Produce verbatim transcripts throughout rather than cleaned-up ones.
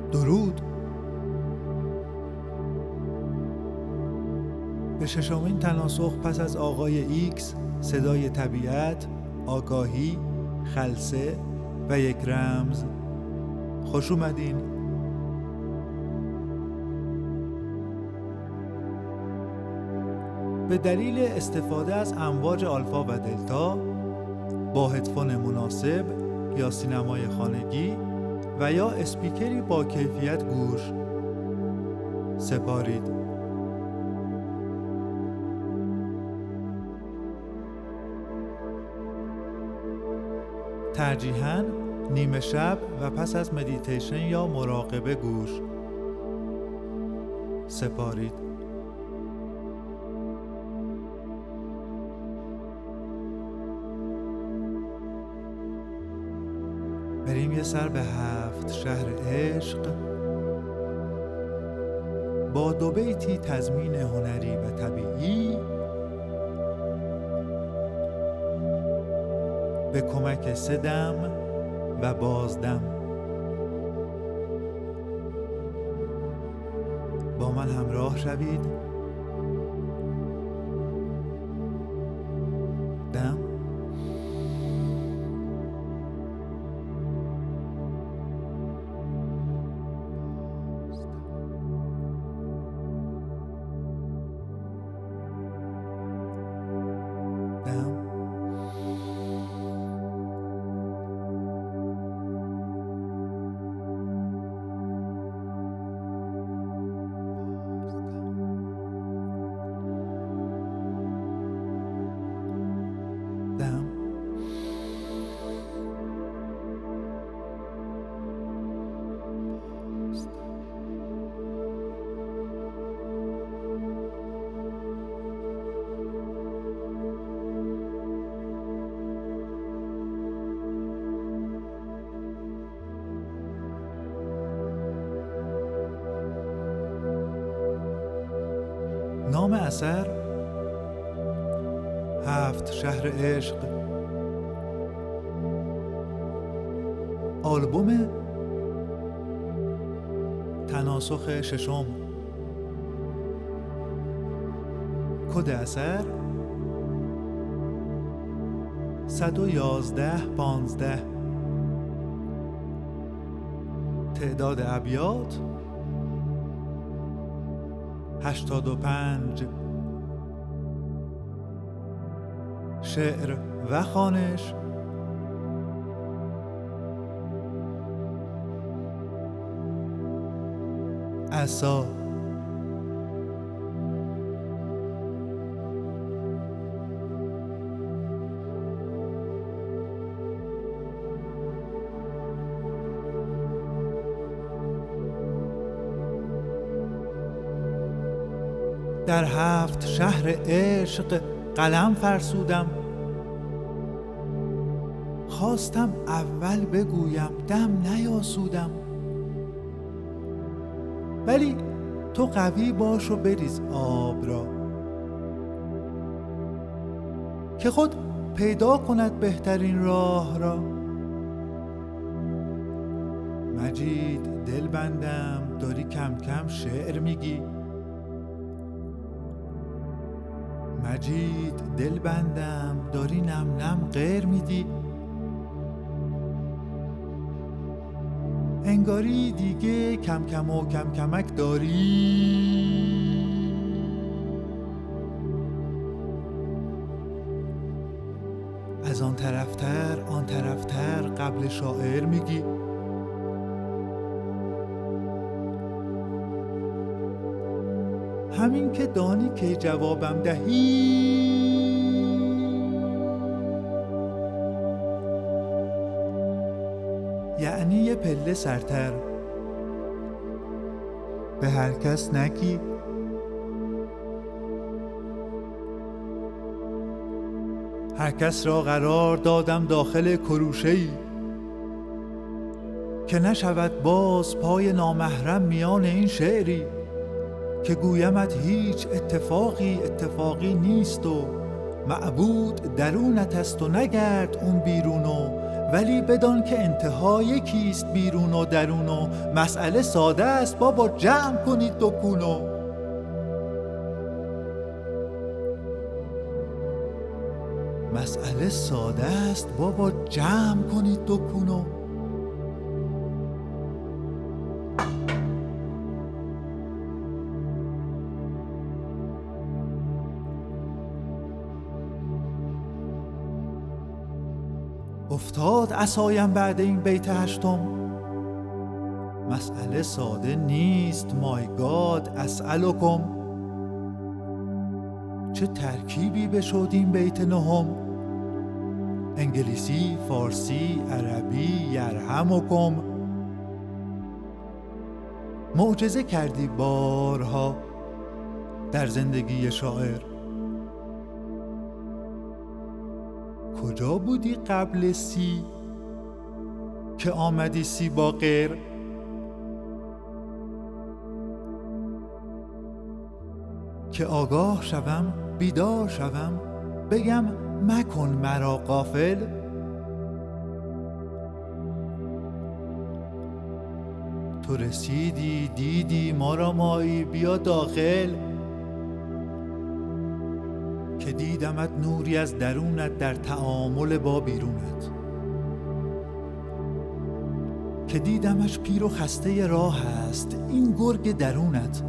درود. به ششمین تناسخ پس از آقای ایکس، صدای طبیعت، آگاهی، خلسه و یک رمز، خوش اومدین. به دلیل استفاده از امواج آلفا و دلتا با هدفون مناسب یا سینمای خانگی و یا اسپیکری با کیفیت گوش سپارید. ترجیحاً نیمه شب و پس از مدیتیشن یا مراقبه گوش سپارید. بریم یه سر به هفت شهر عشق با دو بیتی تضمین هنری و طبیعی به کمک سه دم و بازدم. با من همراه شوید. دم دم دم نام اثر هفت شهر عشق، آلبوم تناسخ ششم، کد اثر صد و یازده پانزده، تعداد ابیات هشتاد و پنج، شعر و خوانش عصا. در هفت شهر عشق قلم فرسودم، خواستم اول بگویم دم نیاسودم، ولی تو قوی باش و بریز آب را که خود پیدا کند بهترین راه را. مجید دل بندم داری کم کم شعر میگی، مجید دل بندم داری نم نم غیر میدی، انگاری دیگه کم کم و کم کمک داری. از آن طرفتر آن طرفتر قبل شاعر میگی، همین که دانی که جوابم دهی. یعنی یه پله سرتر به هر کس نگی، هر کس را قرار دادم داخل کروشه‌ای که نشود باز پای نامحرم میان این شعری که گویمت هیچ اتفاقی اتفاقی نیست و معبود درونت است و نگرد اون بیرونو ولی بدان که انتها یکیست بیرون و درون و مسئله ساده است بابا جمع کنید دکونو. مسئله ساده است بابا جمع کنید دکونو. افتاد عصایم بعد این بیت هشتم. مسئله ساده نیست مای گاد اسألکم. چه ترکیبی بشد این بیت نهم. انگلیسی، فارسی، عربی، یرحمکم. معجزه کردی بارها در زندگی شاعر. کجا بودی قبل سی که آمدی سی با غیر؟ که آگاه شوم بیدار شوم بگم مکن مرا غافل. تو رسیدی دیدی ما را مایی بیا داخل. که دیدمت نوری از درونت در تعامل با بیرونت. که دیدمش پیر و خسته راه است این گرگ درونت.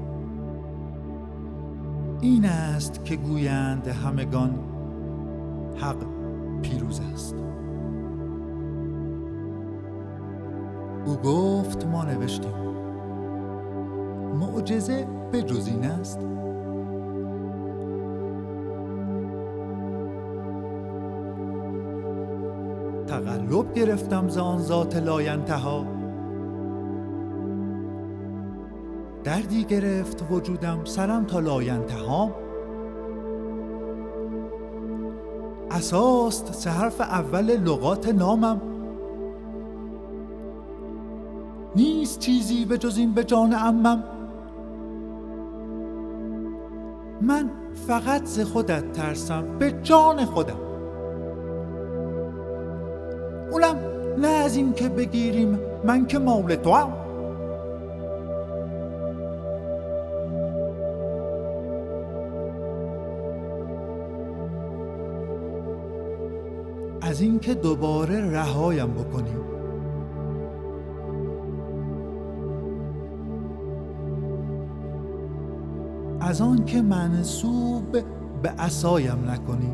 این است که گویند همگان حق پیروز است. او گفت ما نوشتیم معجزه به جز این است. تقلب گرفتم ز آن ذات لاینتها. دردی گرفت وجودم سرم تا لاینتها. اساست سه حرف اول لغات نامم. نیست چیزی به جز این به جان عمم. من فقط ز خودت ترسم به جان خودم. اونم نه از این که بگیریم من که مال تو هم. از این که دوباره رهایم بکنیم. از آن که منسوب به عصایم نکنیم.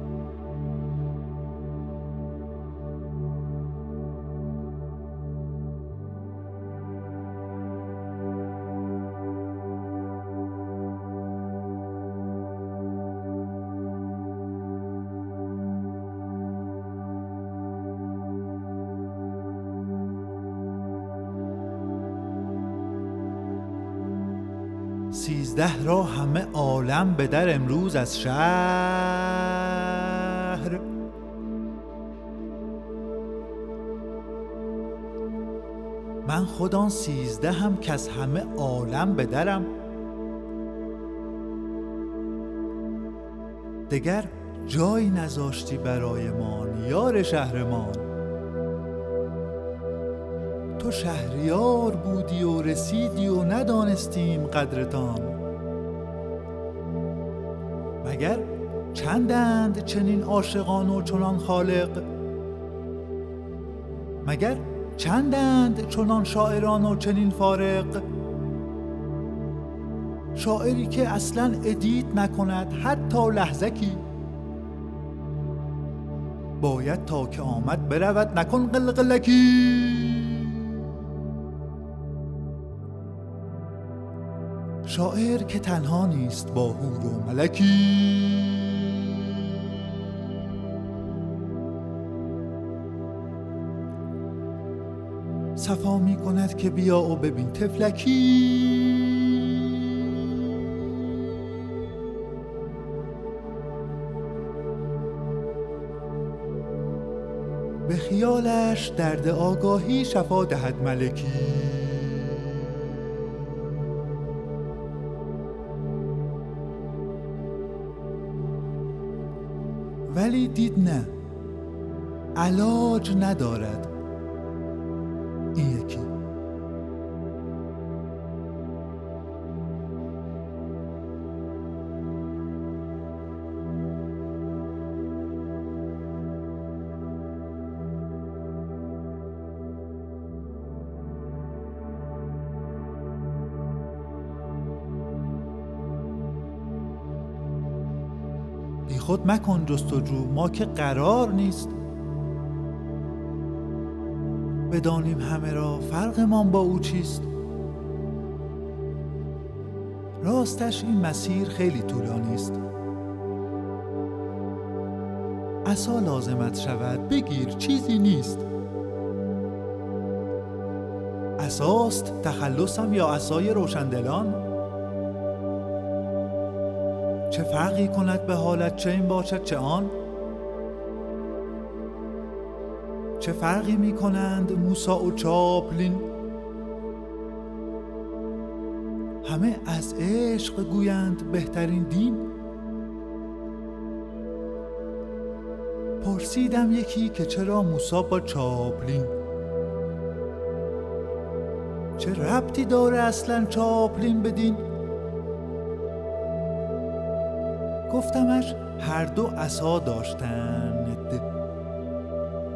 سیزده را همه عالم به در امروز از شهر. من خودان سیزده هم که از همه عالم به درم. دگر جایی نذاشتی برای مان یار شهرمان. تو شهریار بودی و رسیدی و ندانستیم قدرتان. مگر چندند چنین عاشقان و چنان خالق؟ مگر چندند چنان شاعران و چنین فارق؟ شاعری که اصلاً ادیت نکند حتی لحظکی. باید تا که آمد برود نکن قلقلکی. شاعر که تنها نیست با حور و ملکی. صفا می کند که بیا و ببین طفلکی. به خیالش درد آگاهی شفا دهد ملکی. ولی دید نه، علاج ندارد. این یکی. بی خود مکن جستجو، ما که قرار نیست بدانیم همه را فرقمان با او چیست. راستش این مسیر خیلی طولانی است. عصا لازمت شود بگیر، چیزی نیست. عصاست تخلصم یا عصای روشندلان؟ چه فرقی کند به حالت، چه این باشد چه آن؟ چه فرقی می کنند موسی و چاپلین؟ همه از عشق گویند بهترین دین. پرسیدم یکی که چرا موسی با چاپلین؟ چه ربطی داره اصلا چاپلین به دین؟ گفتمش هر دو عصا داشتند،